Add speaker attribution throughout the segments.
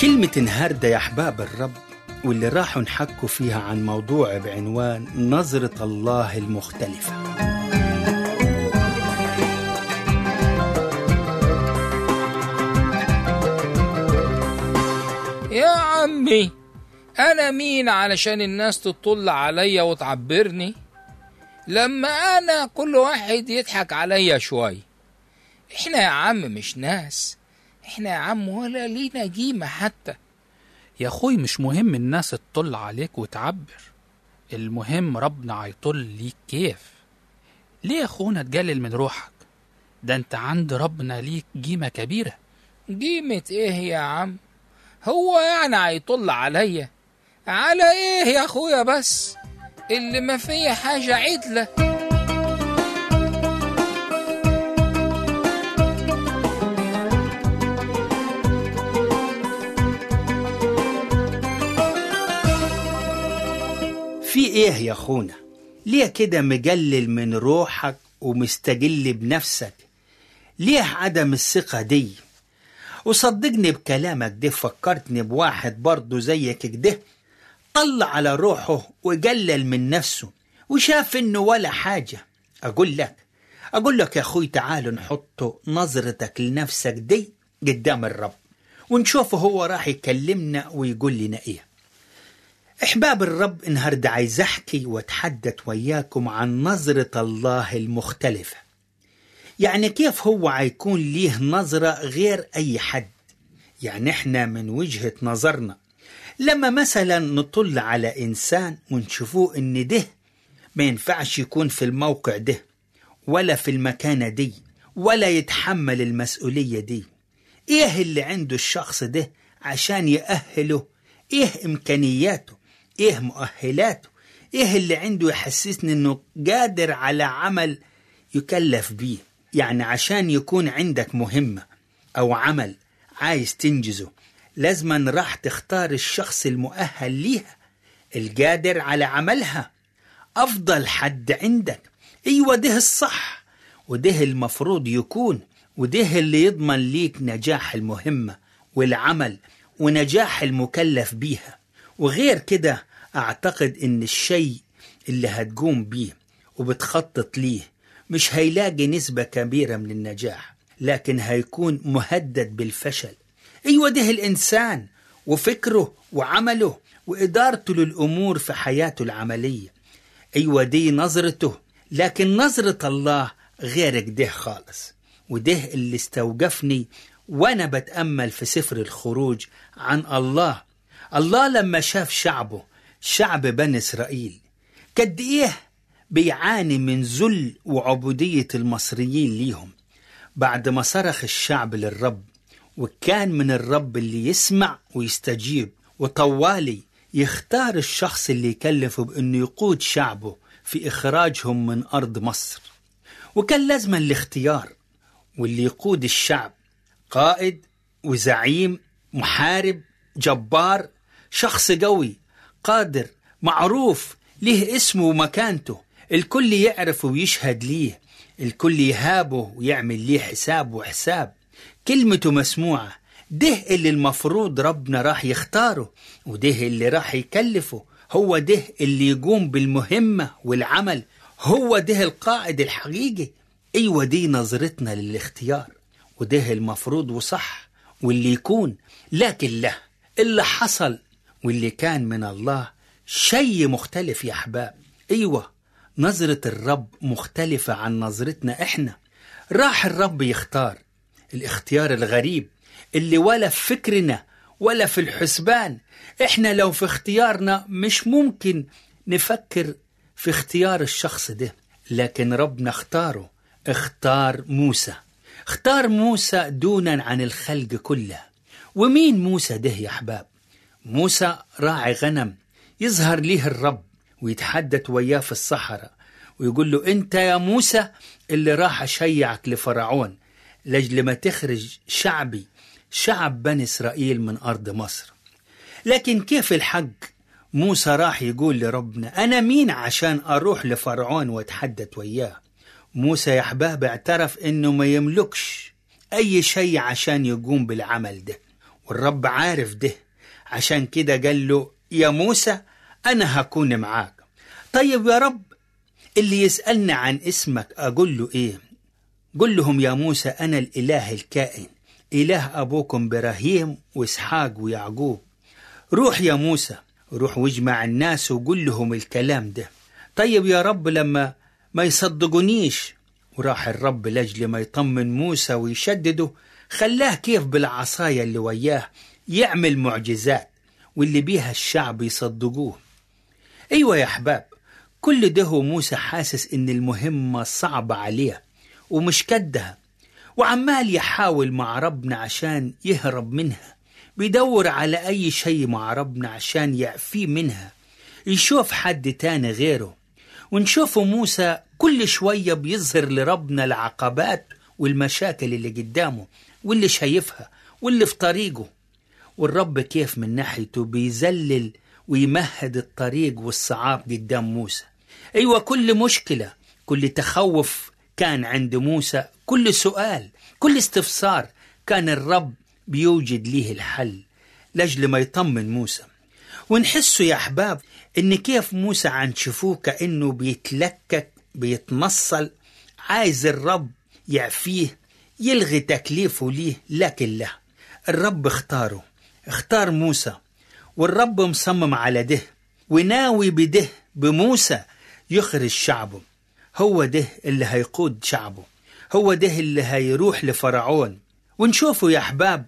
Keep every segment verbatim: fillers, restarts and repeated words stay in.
Speaker 1: كلمة النهاردة يا أحباب الرب واللي راحوا نحكوا فيها عن موضوع بعنوان نظرة الله المختلفة.
Speaker 2: يا عمي، أنا مين علشان الناس تطل عليا وتعبرني لما أنا كل واحد يضحك عليا شوي؟ إحنا يا عم مش ناس، إحنا يا عم ولا لينا قيمة حتى.
Speaker 3: يا أخوي مش مهم الناس تطل عليك وتعبر، المهم ربنا هيطل ليك كيف. ليه يا أخونا تقلل من روحك؟ ده أنت عند ربنا ليك قيمة كبيرة.
Speaker 2: قيمة إيه يا عم؟ هو يعني هيطل عليا على إيه يا أخويا؟ بس اللي ما فيه حاجة عدلة.
Speaker 1: في إيه يا أخونا؟ ليه كده مقلل من روحك ومستقل بنفسك؟ ليه عدم الثقة دي؟ وصدقني بكلامك ده فكرتني بواحد برضو زيك كده، طلع على روحه وقلل من نفسه وشاف إنه ولا حاجة. أقول لك أقول لك يا أخوي، تعالوا نحط نظرتك لنفسك دي قدام الرب ونشوفه هو راح يكلمنا ويقول لنا إيه. أحباب الرب، النهاردة عايز أحكي وأتحدث وياكم عن نظرة الله المختلفة. يعني كيف هو هيكون ليه نظرة غير أي حد؟ يعني إحنا من وجهة نظرنا لما مثلا نطل على إنسان ونشوفوه إن ده ما ينفعش يكون في الموقع ده ولا في المكانة دي ولا يتحمل المسؤولية دي، إيه اللي عنده الشخص ده عشان يأهله؟ إيه إمكانياته؟ إيه مؤهلاته؟ إيه اللي عنده يحسسني إنه قادر على عمل يكلف بيه؟ يعني عشان يكون عندك مهمة أو عمل عايز تنجزه لازما راح تختار الشخص المؤهل ليها، القادر على عملها، أفضل حد عندك. أيوة، ده الصح وده المفروض يكون، وده اللي يضمن ليك نجاح المهمة والعمل ونجاح المكلف بيها. وغير كده أعتقد إن الشيء اللي هتقوم بيه وبتخطط ليه مش هيلاقي نسبة كبيرة من النجاح، لكن هيكون مهدد بالفشل. أيوة، ده الإنسان وفكره وعمله وإدارته للأمور في حياته العملية. أيوة، دي نظرته، لكن نظرة الله غير كده خالص. وده اللي استوقفني وأنا بتأمل في سفر الخروج عن الله. الله لما شاف شعبه، شعب بني إسرائيل، قد إيه بيعاني من ذل وعبودية المصريين ليهم، بعد ما صرخ الشعب للرب وكان من الرب اللي يسمع ويستجيب، وطوالي يختار الشخص اللي يكلفه بأنه يقود شعبه في إخراجهم من أرض مصر. وكان لازم الاختيار، واللي يقود الشعب قائد وزعيم محارب جبار، شخص قوي قادر معروف ليه اسمه ومكانته، الكل يعرفه ويشهد ليه، الكل يهابه ويعمل ليه حساب وحساب، كلمته مسموعة. ده اللي المفروض ربنا راح يختاره، وده اللي راح يكلفه، هو ده اللي يقوم بالمهمة والعمل، هو ده القائد الحقيقي. أيوة، دي نظرتنا للاختيار، وده المفروض وصح واللي يكون. لكن لا، اللي حصل واللي كان من الله شيء مختلف يا أحباب. أيوة، نظرة الرب مختلفة عن نظرتنا إحنا. راح الرب يختار الاختيار الغريب اللي ولا في فكرنا ولا في الحسبان. إحنا لو في اختيارنا مش ممكن نفكر في اختيار الشخص ده، لكن ربنا اختاره. اختار موسى، اختار موسى دونا عن الخلق كله. ومين موسى ده يا أحباب؟ موسى راعي غنم، يظهر ليه الرب ويتحدث وياه في الصحراء ويقول له أنت يا موسى اللي راح أشيعك لفرعون لجل ما تخرج شعبي، شعب بني إسرائيل، من أرض مصر. لكن كيف الحق موسى راح يقول لربنا أنا مين عشان أروح لفرعون واتحدث وياه؟ موسى يا أحباب اعترف أنه ما يملكش أي شيء عشان يقوم بالعمل ده، والرب عارف ده، عشان كده قال له يا موسى أنا هكون معاك. طيب يا رب اللي يسألني عن اسمك أقول له إيه؟ قل لهم يا موسى أنا الإله الكائن، إله أبوكم إبراهيم وإسحاق ويعقوب. روح يا موسى، روح واجمع الناس وقل لهم الكلام ده. طيب يا رب لما ما يصدقونيش، وراح الرب لأجل ما يطمن موسى ويشدده خلاه كيف بالعصاية اللي وياه يعمل معجزات واللي بيها الشعب يصدقوه. أيوة يا أحباب، كل ده هو موسى حاسس إن المهمة صعبة عليه ومش كدها، وعمال يحاول مع ربنا عشان يهرب منها، بيدور على أي شيء مع ربنا عشان يعفيه منها، يشوف حد تاني غيره. ونشوفه موسى كل شوية بيظهر لربنا العقبات والمشاكل اللي قدامه واللي شايفها واللي في طريقه، والرب كيف من ناحيته بيزلل ويمهد الطريق والصعاب قدام موسى. أيوة، كل مشكلة، كل تخوف كان عند موسى، كل سؤال، كل استفسار كان الرب بيوجد ليه الحل لأجل ما يطمن موسى. ونحسه يا أحباب إن كيف موسى عن شفوه كأنه بيتلكك بيتنصل، عايز الرب يعفيه يلغي تكليفه ليه، لكن لا، الرب اختاره، اختار موسى، والرب مصمم على ده وناوي بده بموسى يخرج شعبه. هو ده اللي هيقود شعبه، هو ده اللي هيروح لفرعون. ونشوفه يا أحباب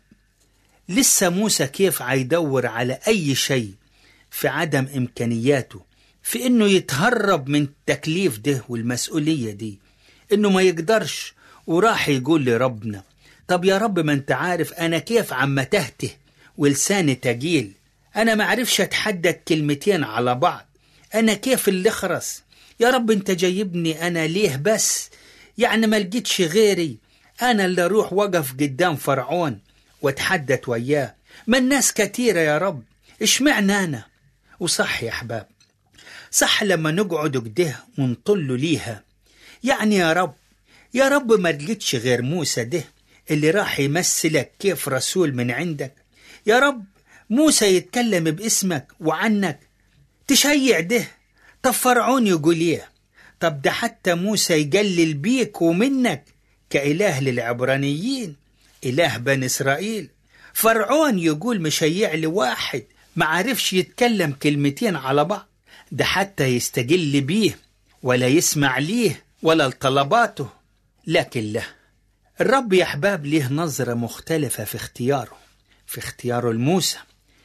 Speaker 1: لسه موسى كيف عيدور على أي شيء في عدم إمكانياته، في إنه يتهرب من التكليف ده والمسؤولية دي، إنه ما يقدرش. وراح يقول لربنا طب يا رب ما أنت عارف أنا كيف عم تهته ولساني تقيل، أنا ما عرفش أتحدد كلمتين على بعض، أنا كيف اللي خرس يا رب أنت جايبني أنا ليه بس؟ يعني ما لقيتش غيري أنا اللي أروح وقف قدام فرعون واتحدث وياه؟ ما الناس كتيرة يا رب، إشمعنى أنا؟ وصح يا أحباب، صح لما نقعد كده ونطل ليها، يعني يا رب يا رب ما لقيتش غير موسى ده اللي راح يمثلك كيف رسول من عندك، يا رب موسى يتكلم باسمك وعنك تشيع ده، طب فرعون يقول ايه؟ طب ده حتى موسى يقلل بيك ومنك كإله للعبرانيين، إله بني إسرائيل. فرعون يقول مشيع لواحد ما عرفش يتكلم كلمتين على بعض، ده حتى يستقل بيه ولا يسمع ليه ولا لطلباته. لكن لا، الرب يا أحباب ليه نظرة مختلفة في اختياره، في اختياره لموسى،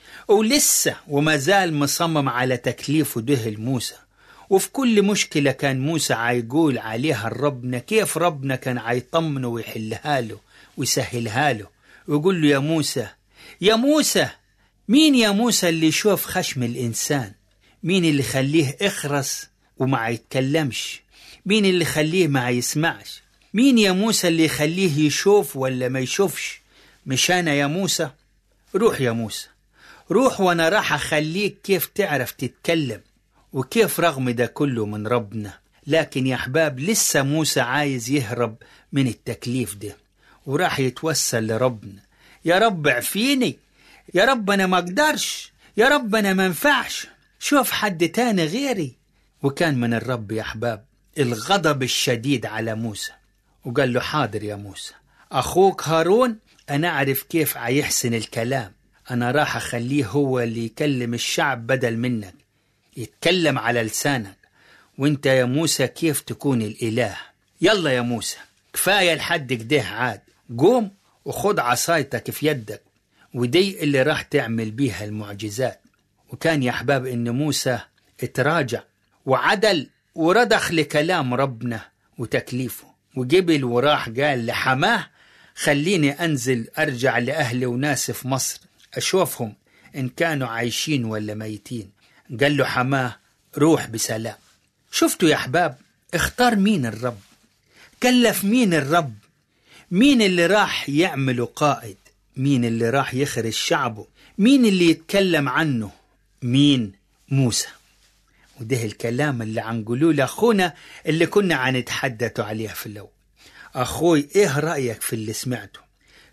Speaker 1: ولسه وما زال مصمم على تكليفه ده لموسى. وفي كل مشكلة كان موسى عيقول عليها ربنا، كيف ربنا كان عيطمنه ويحلها له ويسهلها له، ويقول له يا موسى يا موسى، مين يا موسى اللي يشوف خشم الإنسان؟ مين اللي خليه اخرس وما يتكلمش؟ مين اللي خليه ما يسمعش؟ مين يا موسى اللي يخليه يشوف ولا ما يشوفش؟ مش أنا يا موسى؟ روح يا موسى، روح وانا راح اخليك كيف تعرف تتكلم، وكيف رغم ده كله من ربنا. لكن يا أحباب لسه موسى عايز يهرب من التكليف ده، وراح يتوسل لربنا، يا رب اعفيني، يا رب أنا ما أقدرش، يا رب أنا ما ينفعش، شوف حد تاني غيري. وكان من الرب يا أحباب الغضب الشديد على موسى، وقال له حاضر يا موسى، أخوك هارون أنا أعرف كيف عيحسن الكلام، أنا راح أخليه هو اللي يكلم الشعب بدل منك، يتكلم على لسانك، وانت يا موسى كيف تكون الإله. يلا يا موسى كفاية لحد كده عاد، قوم وخد عصايتك في يدك، ودي اللي راح تعمل بيها المعجزات. وكان يا أحباب إن موسى اتراجع وعدل ورضخ لكلام ربنا وتكليفه، وقبل وراح قال لحماه خليني أنزل أرجع لأهلي وناس في مصر أشوفهم إن كانوا عايشين ولا ميتين. قال له حماه روح بسلام. شفتوا يا أحباب اختار مين الرب، كلف مين الرب، مين اللي راح يعمله قائد، مين اللي راح يخرج شعبه، مين اللي يتكلم عنه، مين؟ موسى. وده الكلام اللي عنقولوه لأخونا اللي كنا عنتحدثوا عليه في الأول. أخوي إيه رأيك في اللي سمعته؟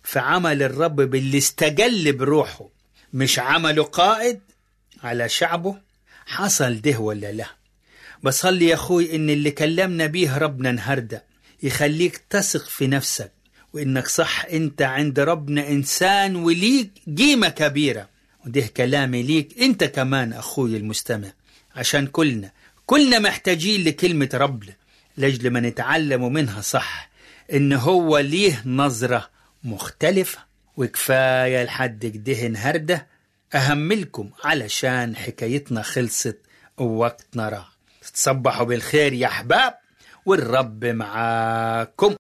Speaker 1: في عمل الرب باللي استجل بروحه، مش عمله قائد على شعبه. حصل ده ولا لا؟ بصلي يا أخوي إن اللي كلمنا بيه ربنا النهاردة يخليك تثق في نفسك، وإنك صح أنت عند ربنا إنسان وليك قيمة كبيرة. وده كلامي ليك أنت كمان أخوي المستمع، عشان كلنا كلنا محتاجين لكلمة ربنا لأجل ما نتعلم منها صح، إن هو ليه نظرة مختلفة. وكفاية لحد كده النهاردة، أهملكم علشان حكايتنا خلصت ووقتنا راح. تصبحوا بالخير يا أحباب، والرب معاكم.